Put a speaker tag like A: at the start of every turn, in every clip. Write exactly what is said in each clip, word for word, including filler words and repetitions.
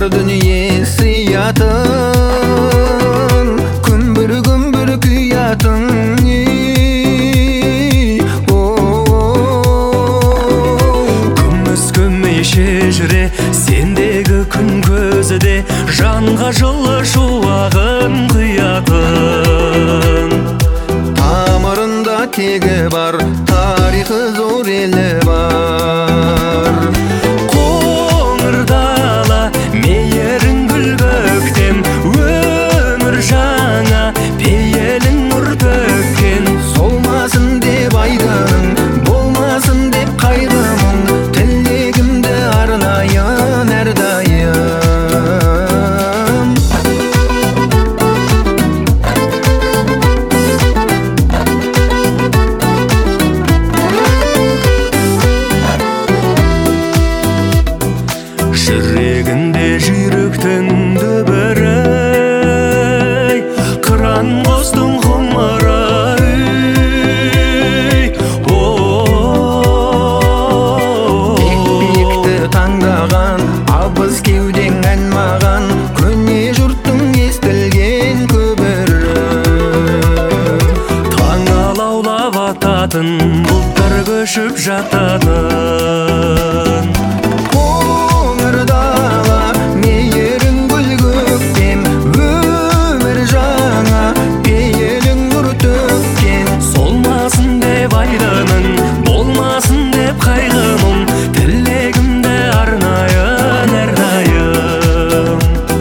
A: бар дүние сиятын, күмбір күмбір күйатын. Күміс көмейше жүре сендегі күн көзі де, жанға жылы шуағын құятын. Тамырында тегі бар, тарихы зор елі бар. Қоңыр дала мейірің гүл көктем, өмір жаңа пейілің нұр төккен. Солмасын деп айдың, болмасын деп қайғымын, тілегімді арнайын әрдайым. Жүрегінде жүйріктің дүбірі, қыран құстың құмыры. Бек-бекті таңдаған, абыз кеудең ән маған, көне жұрттың естілген көбірі. Таң алаулап ататын, бұлттар көшіп жататын. Қоңыр дала мейірің гүл көктем, өмір жаңа пейілің нұр төккен. Солмасын деп айдының, болмасын деп қайғымын, тілегімді арнайын әрдайым.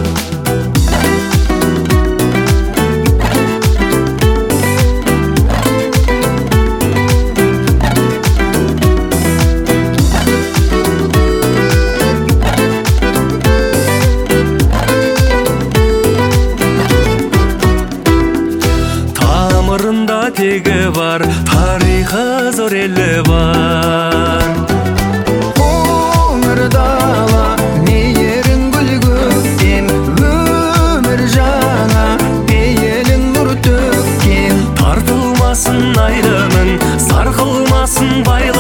A: Тамырында тегі бар, тарихы зор елі бар. Қоңыр дала мейірің гүл көктем, өмір жаңа пейілің нұр төккен. Тартылмасын айдының, сарқылмасын байлығың,